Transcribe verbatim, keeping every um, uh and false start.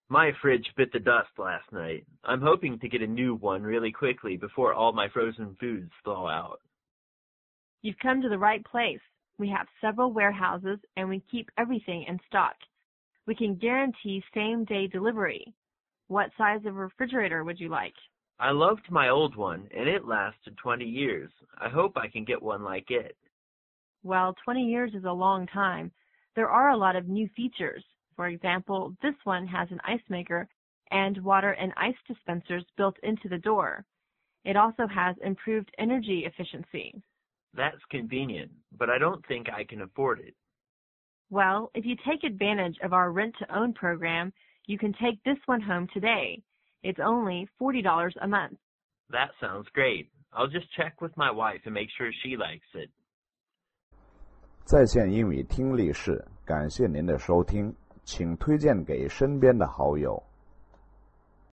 My fridge bit the dust last night. I'm hoping to get a new one really quickly before all my frozen foods thaw out. You've come to the right place. We have several warehouses and we keep everything in stock. We can guarantee same-day delivery. What size of refrigerator would you like? I loved my old one, and it lasted twenty years. I hope I can get one like it. Well, twenty years is a long time. There are a lot of new features. For example, this one has an ice maker and water and ice dispensers built into the door. It also has improved energy efficiency. That's convenient, but I don't think I can afford it. Well, if you take advantage of our rent-to-own program, you can take this one home today. It's only forty dollars a month. That sounds great. I'll just check with my wife and make sure she likes it. 在线英语听力室，感谢您的收听，请推荐给身边的好友。